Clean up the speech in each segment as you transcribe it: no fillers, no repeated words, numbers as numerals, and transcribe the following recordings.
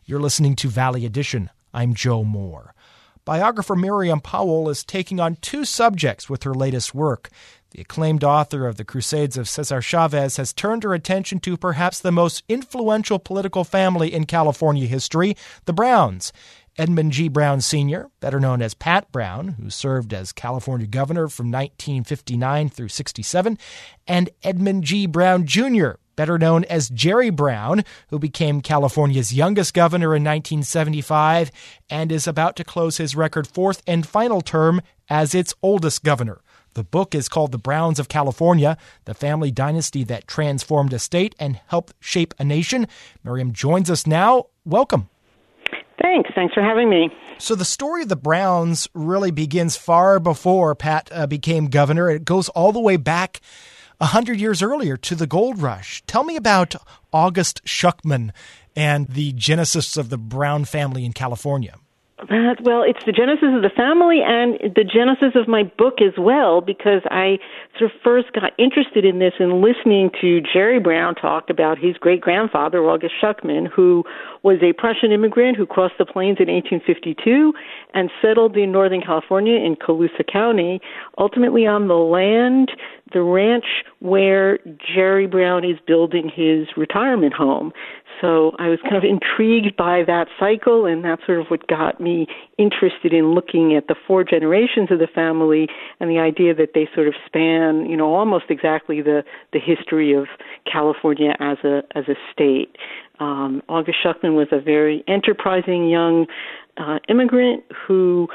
You're listening to Valley Edition. I'm Joe Moore. Biographer Miriam Powell is taking on two subjects with her latest work. The acclaimed author of The Crusades of Cesar Chavez has turned her attention to perhaps the most influential political family in California history, the Browns. Edmund G. Brown Sr., better known as Pat Brown, who served as California governor from 1959 through 67, and Edmund G. Brown Jr., better known as Jerry Brown, who became California's youngest governor in 1975 and is about to close his record fourth and final term as its oldest governor. The book is called The Browns of California, the family dynasty that transformed a state and helped shape a nation. Miriam joins us now. Welcome. Thanks for having me. So the story of the Browns really begins far before Pat became governor. It goes all the way back 100 years earlier to the gold rush. Tell me about August Schuckman and the genesis of the Brown family in California. Well, it's the genesis of the family and the genesis of my book as well, because I sort of first got interested in this in listening to Jerry Brown talk about his great-grandfather, August Schuckman, who was a Prussian immigrant who crossed the plains in 1852 and settled in Northern California in Colusa County, ultimately on the ranch where Jerry Brown is building his retirement home. So I was kind of intrigued by that cycle, and that's sort of what got me interested in looking at the four generations of the family and the idea that they sort of span, almost exactly the history of California as a state. August Schuckman was a very enterprising young immigrant who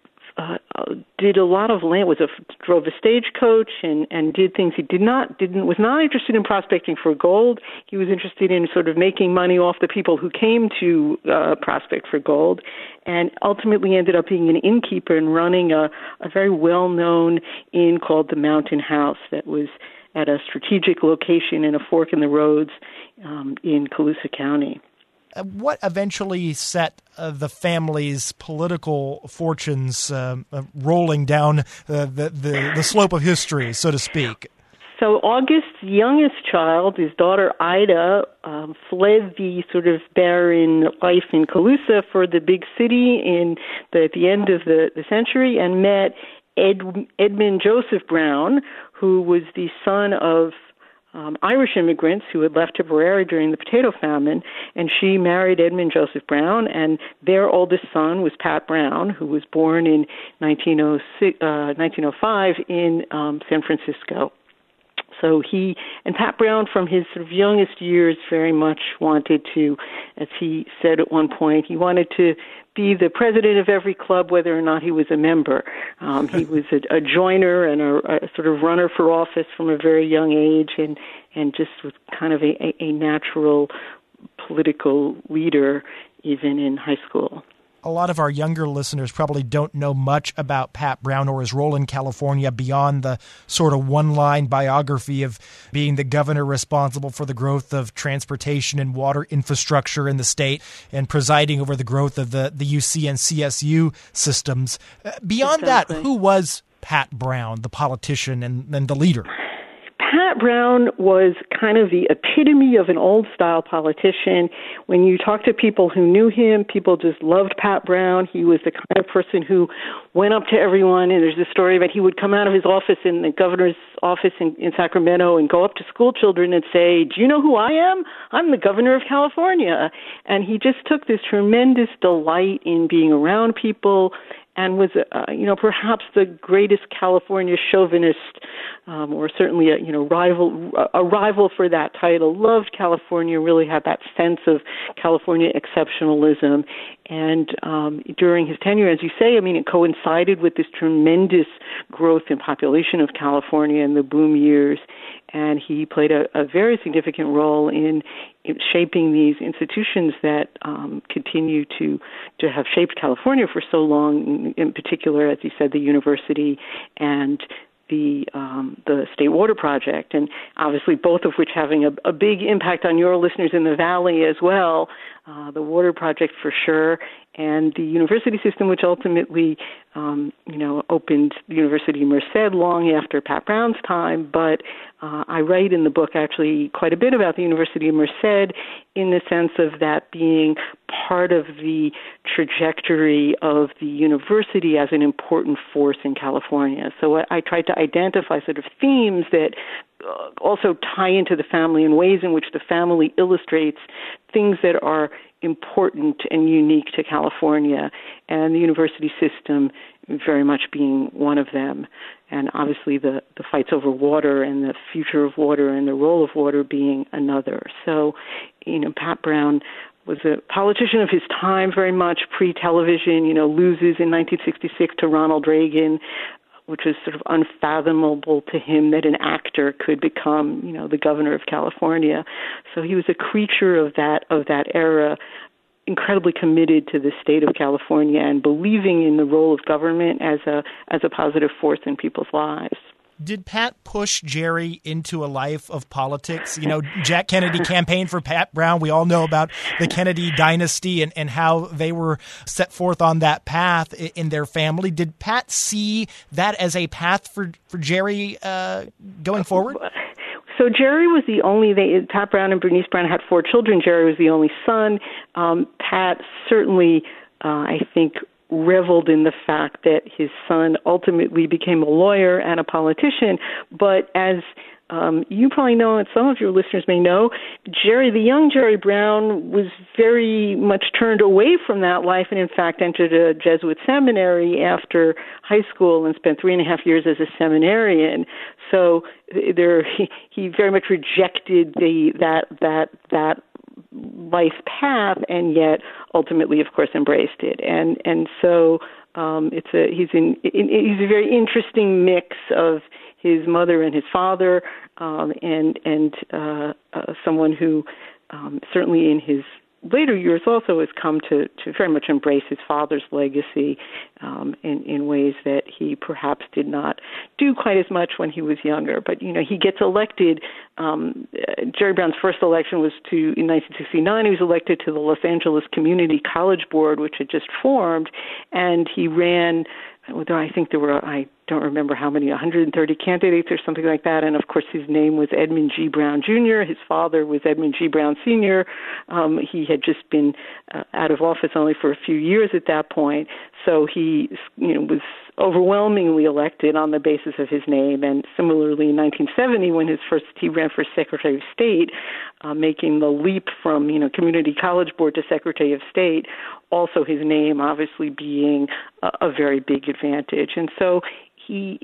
did a lot of land, drove a stagecoach and did things he was not interested in prospecting for gold. He was interested in sort of making money off the people who came to prospect for gold, and ultimately ended up being an innkeeper and running a very well-known inn called the Mountain House that was at a strategic location in a fork in the roads in Colusa County. What eventually set the family's political fortunes rolling down the slope of history, so to speak? So August's youngest child, his daughter Ida, fled the sort of barren life in Colusa for the big city at the end of the century and met Edmund Joseph Brown, who was the son of Irish immigrants who had left Tipperary during the potato famine, and she married Edmund Joseph Brown, and their oldest son was Pat Brown, who was born in 1905 in San Francisco. So he and Pat Brown, from his sort of youngest years, very much wanted to, as he said at one point, he wanted to be the president of every club, whether or not he was a member. He was a joiner and a sort of runner for office from a very young age, and just was kind of a natural political leader even in high school. A lot of our younger listeners probably don't know much about Pat Brown or his role in California beyond the sort of one-line biography of being the governor responsible for the growth of transportation and water infrastructure in the state and presiding over the growth of the UC and CSU systems. Beyond that, who was Pat Brown, the politician and the leader? Pat Brown was kind of the epitome of an old-style politician. When you talk to people who knew him, people just loved Pat Brown. He was the kind of person who went up to everyone, and there's a story about he would come out of his office in the governor's office in Sacramento and go up to school children and say, "Do you know who I am? I'm the governor of California." And he just took this tremendous delight in being around people and was, perhaps the greatest California chauvinist, or certainly a rival for that title. Loved California, really had that sense of California exceptionalism. And during his tenure, as you say, it coincided with this tremendous growth in population of California in the boom years. And he played a very significant role in shaping these institutions that continue to have shaped California for so long, in particular, as you said, the university and the State Water Project, and obviously both of which having a big impact on your listeners in the Valley as well. The Water Project for sure, and the university system, which ultimately, opened the University of Merced long after Pat Brown's time. But I write in the book actually quite a bit about the University of Merced in the sense of that being part of the trajectory of the university as an important force in California. So I tried to identify sort of themes that also tie into the family in ways in which the family illustrates things that are important and unique to California, and the university system very much being one of them. And obviously the fights over water and the future of water and the role of water being another. So, Pat Brown was a politician of his time, very much pre-television, loses in 1966 to Ronald Reagan, which was sort of unfathomable to him that an actor could become, the governor of California. So he was a creature of that era, incredibly committed to the state of California and believing in the role of government as a positive force in people's lives. Did Pat push Jerry into a life of politics? Jack Kennedy campaigned for Pat Brown. We all know about the Kennedy dynasty and how they were set forth on that path in their family. Did Pat see that as a path for Jerry going forward? So Jerry was Pat Brown and Bernice Brown had 4 children. Jerry was the only son. Pat certainly, I think, reveled in the fact that his son ultimately became a lawyer and a politician. But as you probably know, and some of your listeners may know, the young Jerry Brown was very much turned away from that life and in fact entered a Jesuit seminary after high school and spent 3.5 years as a seminarian. So he very much rejected that life path, and yet ultimately, of course, embraced it. And so he's a very interesting mix of his mother and his father, and someone who certainly in his later years also has come to very much embrace his father's legacy in ways that he perhaps did not do quite as much when he was younger. But, he gets elected. Jerry Brown's first election was in 1969. He was elected to the Los Angeles Community College Board, which had just formed, and he ran. I think there were, I don't remember how many, 130 candidates or something like that. And, of course, his name was Edmund G. Brown, Jr. His father was Edmund G. Brown, Sr. He had just been out of office only for a few years at that point. So he, was overwhelmingly elected on the basis of his name. And similarly, in 1970, when he ran for Secretary of State, making the leap from, Community College Board to Secretary of State, also his name obviously being a very big advantage. And so he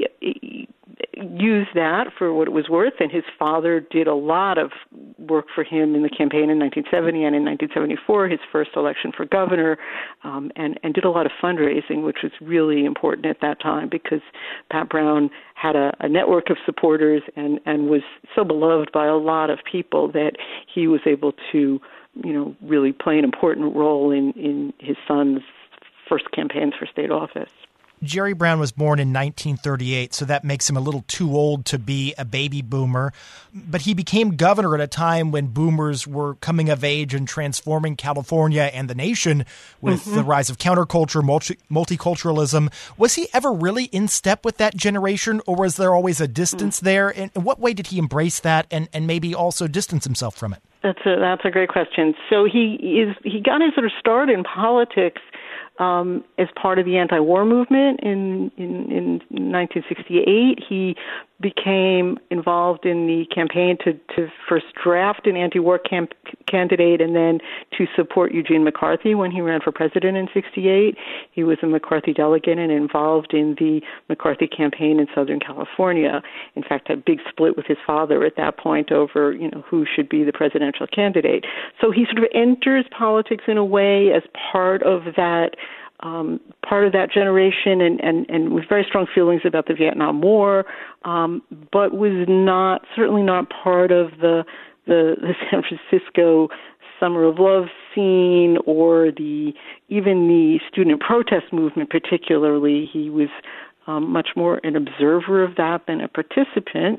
used that for what it was worth, and his father did a lot of work for him in the campaign in 1970 and in 1974, his first election for governor, and did a lot of fundraising, which was really important at that time because Pat Brown had a network of supporters and was so beloved by a lot of people that he was able to, really play an important role in his son's first campaigns for state office. Jerry Brown was born in 1938, so that makes him a little too old to be a baby boomer. But he became governor at a time when boomers were coming of age and transforming California and the nation with the rise of counterculture, multiculturalism. Was he ever really in step with that generation, or was there always a distance there? And in what way did he embrace that and maybe also distance himself from it? That's a great question. So he got his sort of start in politics as part of the anti-war movement in 1968. He became involved in the campaign to first draft an anti-war candidate and then to support Eugene McCarthy when he ran for president in 68. He was a McCarthy delegate and involved in the McCarthy campaign in Southern California. In fact, had a big split with his father at that point over, who should be the presidential candidate. So he sort of enters politics in a way as part of that generation and with very strong feelings about the Vietnam War, but was certainly not part of the San Francisco Summer of Love scene or even the student protest movement particularly. He was much more an observer of that than a participant.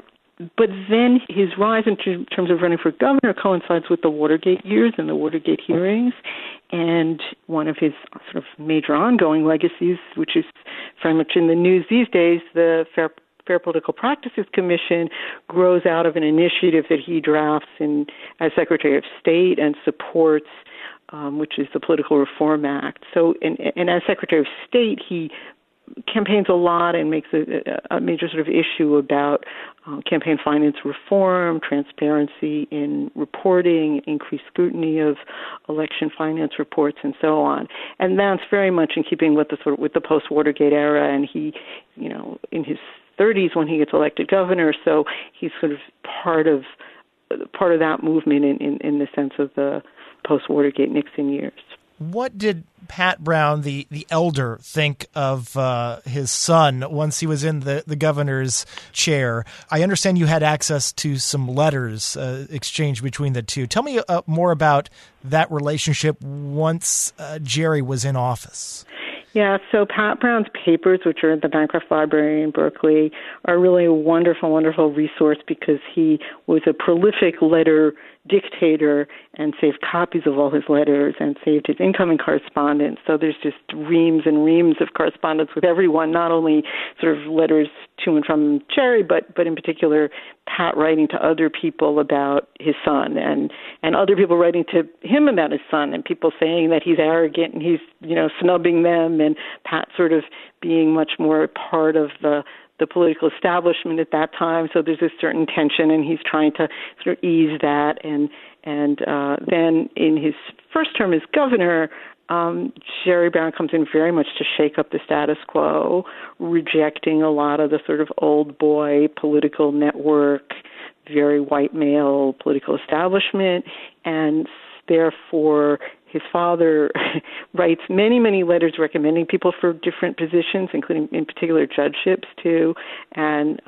But then his rise in terms of running for governor coincides with the Watergate years and the Watergate hearings. And one of his sort of major ongoing legacies, which is very much in the news these days, the Fair Political Practices Commission, grows out of an initiative that he drafts as Secretary of State and supports, which is the Political Reform Act. So, and as Secretary of State, he campaigns a lot and makes a major sort of issue about campaign finance reform, transparency in reporting, increased scrutiny of election finance reports, and so on. And that's very much in keeping with the post-Watergate era. And he, in his 30s when he gets elected governor, so he's sort of part of that movement in the sense of the post-Watergate Nixon years. What did Pat Brown, the elder, think of his son once he was in the governor's chair? I understand you had access to some letters exchanged between the two. Tell me more about that relationship once Jerry was in office. Yeah, so Pat Brown's papers, which are at the Bancroft Library in Berkeley, are really a wonderful, wonderful resource because he was a prolific letter dictator and saved copies of all his letters and saved his incoming correspondence. So there's just reams and reams of correspondence with everyone, not only sort of letters to and from Jerry, but in particular Pat writing to other people about his son and other people writing to him about his son and people saying that he's arrogant and he's, snubbing them, and Pat sort of being much more part of the political establishment at that time. So there's a certain tension, and he's trying to sort of ease that. And then in his first term as governor, Jerry Brown comes in very much to shake up the status quo, rejecting a lot of the sort of old boy political network, very white male political establishment, and therefore his father writes many, many letters recommending people for different positions, including in particular judgeships too. And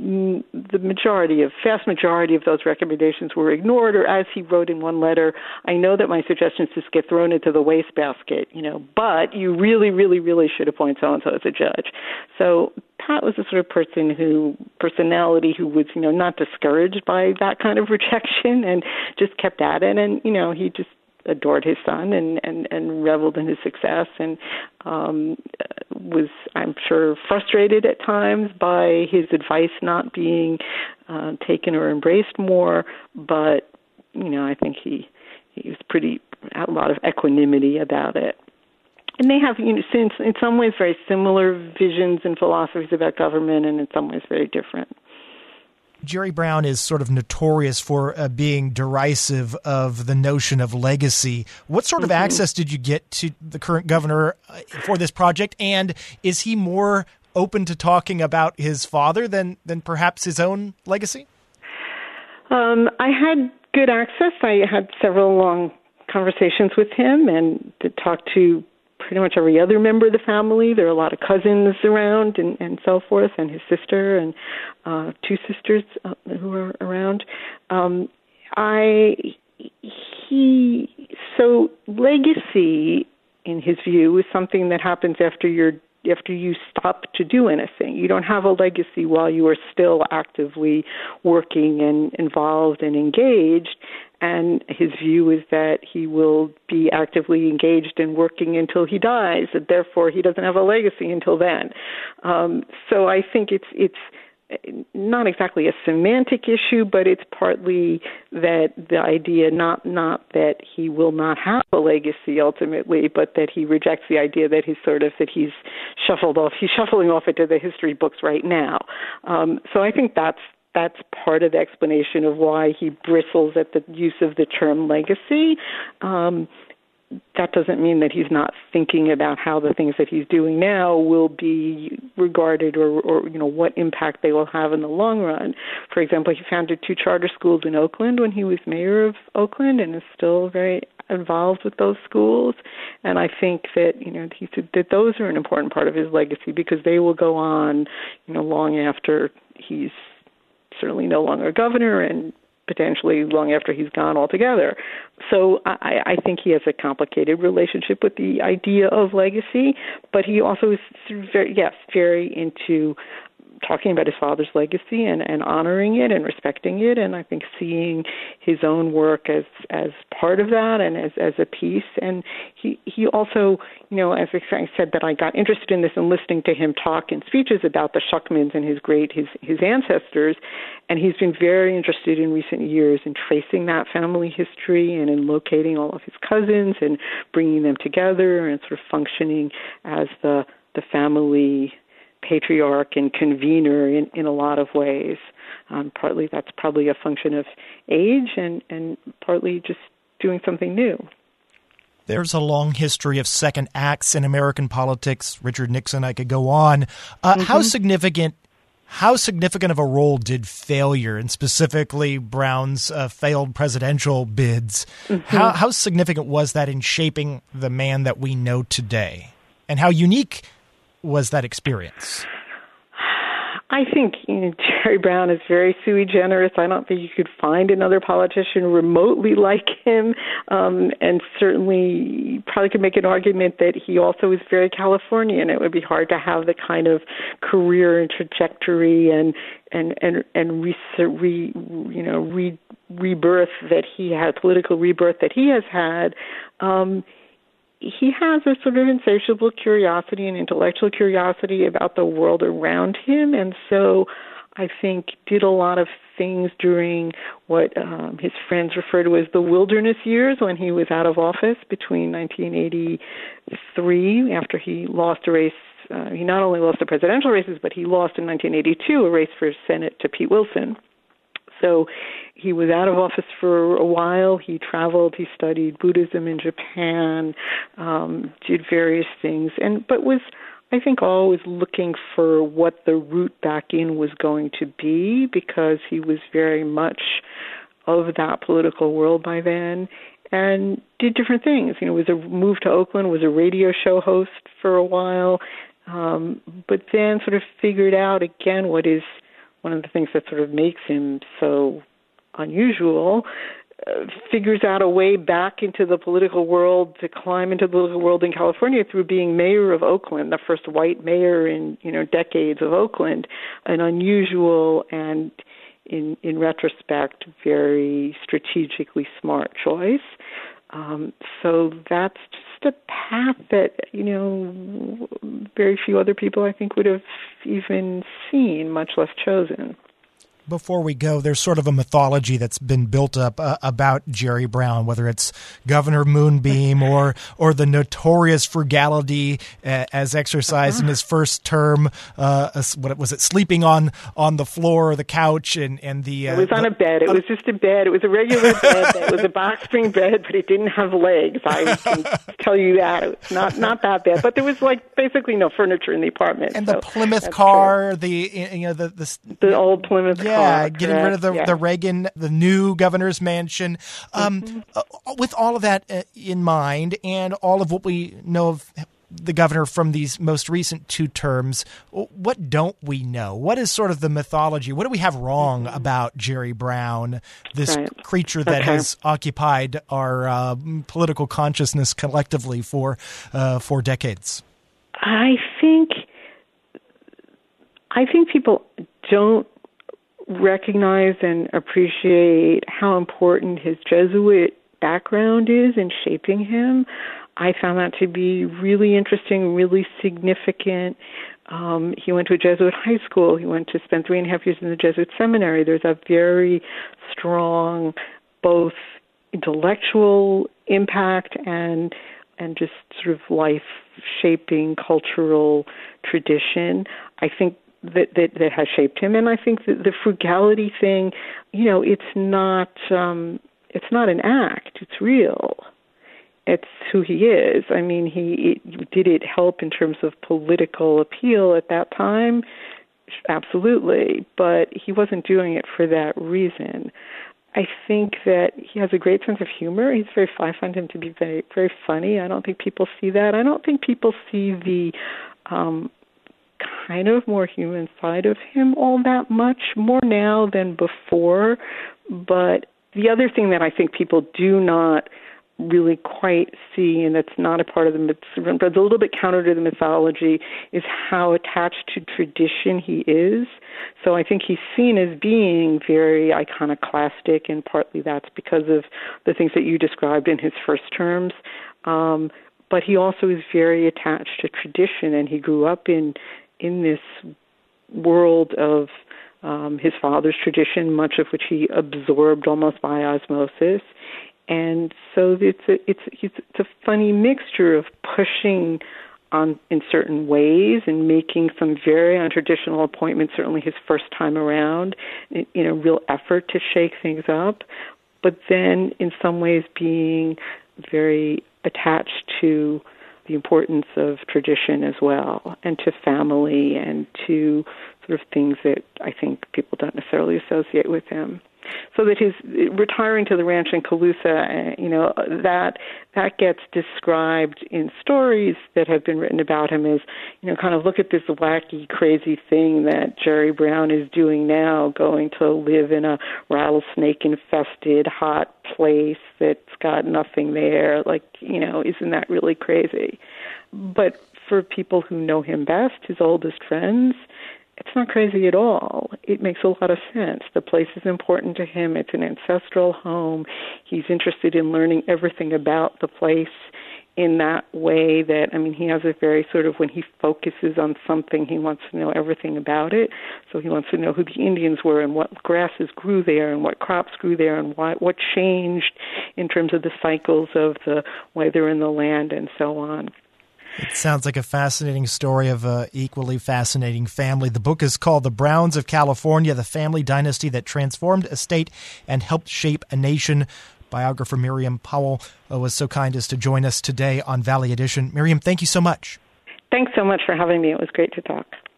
vast majority of those recommendations were ignored, or as he wrote in one letter, I know that my suggestions just get thrown into the wastebasket, but you really, really, really should appoint so-and-so as a judge. So Pat was the sort of personality who was, not discouraged by that kind of rejection and just kept at it. And, he just adored his son and reveled in his success and was, I'm sure, frustrated at times by his advice not being taken or embraced more. But, I think he was had a lot of equanimity about it. And they have, in some ways, very similar visions and philosophies about government, and in some ways very different. Jerry Brown is sort of notorious for being derisive of the notion of legacy. What sort of access did you get to the current governor for this project? And is he more open to talking about his father than perhaps his own legacy? I had good access. I had several long conversations with him and to talk to pretty much every other member of the family. There are a lot of cousins around and so forth, and his sister and two sisters who are around. So legacy, in his view, is something that happens after you stop to do anything. You don't have a legacy while you are still actively working and involved and engaged. And his view is that he will be actively engaged and working until he dies, and therefore he doesn't have a legacy until then. So I think it's not exactly a semantic issue, but it's partly that the idea not that he will not have a legacy ultimately, but that he rejects the idea that he's shuffling off into the history books right now. So I think that's part of the explanation of why he bristles at the use of the term legacy. That doesn't mean that he's not thinking about how the things that he's doing now will be regarded or what impact they will have in the long run. For example, he founded 2 charter schools in Oakland when he was mayor of Oakland and is still very involved with those schools. And I think that, he said that those are an important part of his legacy because they will go on, long after he's certainly no longer governor and potentially long after he's gone altogether. So I think he has a complicated relationship with the idea of legacy, but he also is very into talking about his father's legacy and honoring it and respecting it, and I think seeing his own work as part of that and as a piece. And he also, as I said, that I got interested in this and listening to him talk in speeches about the Schuckmans and his ancestors, and he's been very interested in recent years in tracing that family history and in locating all of his cousins and bringing them together and sort of functioning as the family patriarch and convener in a lot of ways. Partly that's probably a function of age and partly just doing something new. There's a long history of second acts in American politics. Richard Nixon, I could go on. How significant of a role did failure, and specifically Brown's failed presidential bids, how significant was that in shaping the man that we know today? And how unique was that experience? I think Jerry Brown is very sui generis. I don't think you could find another politician remotely like him, and certainly probably could make an argument that he also is very Californian. It would be hard to have the kind of career and trajectory and rebirth that he had, political rebirth that he has had. He has a sort of insatiable curiosity and intellectual curiosity about the world around him, and so I think did a lot of things during what his friends refer to as the wilderness years, when he was out of office between 1983, after he lost a race. He not only lost the presidential races, but he lost in 1982 a race for Senate to Pete Wilson. So he was out of office for a while. He traveled. He studied Buddhism in Japan, did various things, but was, I think, always looking for what the route back in was going to be, because he was very much of that political world by then, and did different things. Moved to Oakland, was a radio show host for a while, but then sort of figured out again what is one of the things that sort of makes him so unusual, figures out a way back into the political world, to climb into the political world in California through being mayor of Oakland, the first white mayor in decades of Oakland, an unusual and, in retrospect, very strategically smart choice. So that's just a path that, very few other people, I think, would have even seen, much less chosen. Before we go, there's sort of a mythology that's been built up about Jerry Brown, whether it's Governor Moonbeam or the notorious frugality as exercised in his first term. What was it? Sleeping on the floor or the couch and the. It was on a bed. It was just a bed. It was a regular bed. It was a box spring bed, but it didn't have legs. I can tell you that. It was not that bad. But there was basically no furniture in the apartment. And the Plymouth car, the old Plymouth car. Yeah, getting rid of the Reagan, the new governor's mansion. With all of that in mind, and all of what we know of the governor from these most recent two terms, what don't we know? What is sort of the mythology? What do we have wrong about Jerry Brown, this creature that has occupied our political consciousness collectively for decades? I think people don't recognize and appreciate how important his Jesuit background is in shaping him. I found that to be really interesting, really significant. He went to a Jesuit high school. He went to spend 3.5 years in the Jesuit seminary. There's a very strong both intellectual impact and just sort of life-shaping cultural tradition, I think, that has shaped him. And I think that the frugality thing, it's not an act. It's real. It's who he is. I mean, did it help in terms of political appeal at that time? Absolutely. But he wasn't doing it for that reason. I think that he has a great sense of humor. I find him to be very, very funny. I don't think people see that. I don't think people see the kind of more human side of him all that much, more now than before. But the other thing that I think people do not really quite see, and that's not a part of the myth, but it's a little bit counter to the mythology, is how attached to tradition he is. So I think he's seen as being very iconoclastic, and partly that's because of the things that you described in his first terms. But he also is very attached to tradition, and he grew up in this world of his father's tradition, much of which he absorbed almost by osmosis. And so it's a funny mixture of pushing on in certain ways and making some very untraditional appointments, certainly his first time around, in a real effort to shake things up, but then in some ways being very attached to the importance of tradition as well, and to family, and to sort of things that I think people don't necessarily associate with him. So that his retiring to the ranch in Calusa, that gets described in stories that have been written about him as, kind of look at this wacky, crazy thing that Jerry Brown is doing now, going to live in a rattlesnake-infested, hot place that's got nothing there. Isn't that really crazy? But for people who know him best, his oldest friends, it's not crazy at all. It makes a lot of sense. The place is important to him. It's an ancestral home. He's interested in learning everything about the place in that way that, he has a very sort of, when he focuses on something, he wants to know everything about it. So he wants to know who the Indians were and what grasses grew there and what crops grew there and what changed in terms of the cycles of the weather and the land and so on. It sounds like a fascinating story of an equally fascinating family. The book is called The Browns of California, the Family Dynasty That Transformed a State and Helped Shape a Nation. Biographer Miriam Powell was so kind as to join us today on Valley Edition. Miriam, thank you so much. Thanks so much for having me. It was great to talk.